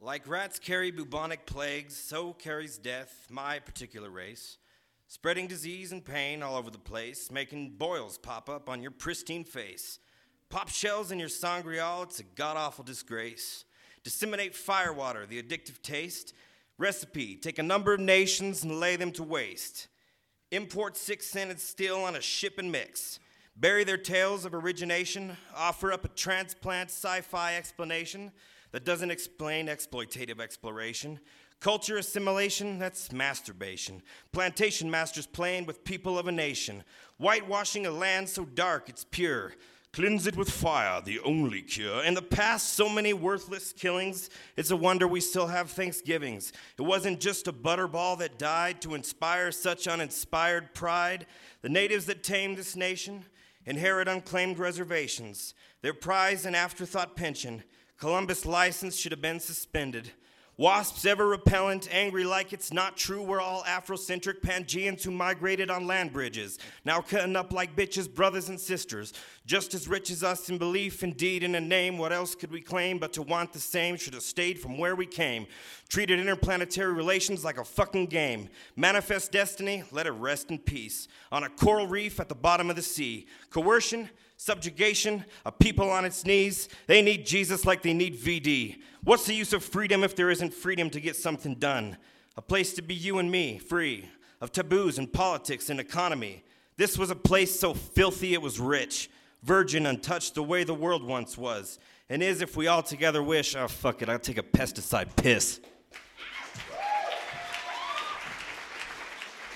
Like rats carry bubonic plagues, so carries death, my particular race. Spreading disease and pain all over the place, making boils pop up on your pristine face. Pop shells in your sangreal, it's a god-awful disgrace. Disseminate firewater, the addictive taste. Recipe, take a number of nations and lay them to waste. Import 6-scented steel on a ship and mix. Bury their tales of origination, offer up a transplant sci-fi explanation that doesn't explain exploitative exploration. Culture assimilation, that's masturbation. Plantation masters playing with people of a nation. Whitewashing a land so dark it's pure. Cleanse it with fire, the only cure. In the past, so many worthless killings. It's a wonder we still have Thanksgivings. It wasn't just a butterball that died to inspire such uninspired pride. The natives that tamed this nation inherit unclaimed reservations. Their prize and afterthought pension. Columbus' license should have been suspended. Wasps ever repellent, angry like it's not true. We're all Afrocentric Pangeans who migrated on land bridges. Now cutting up like bitches, brothers and sisters. Just as rich as us in belief, indeed in a name. What else could we claim but to want the same? Should have stayed from where we came. Treated interplanetary relations like a fucking game. Manifest destiny, let it rest in peace. On a coral reef at the bottom of the sea. Coercion, subjugation, a people on its knees. They need Jesus like they need VD. What's the use of freedom if there isn't freedom to get something done? A place to be you and me, free of taboos and politics and economy. This was a place so filthy it was rich, virgin, untouched the way the world once was, and is if we all together wish, oh fuck it, I'll take a pesticide piss.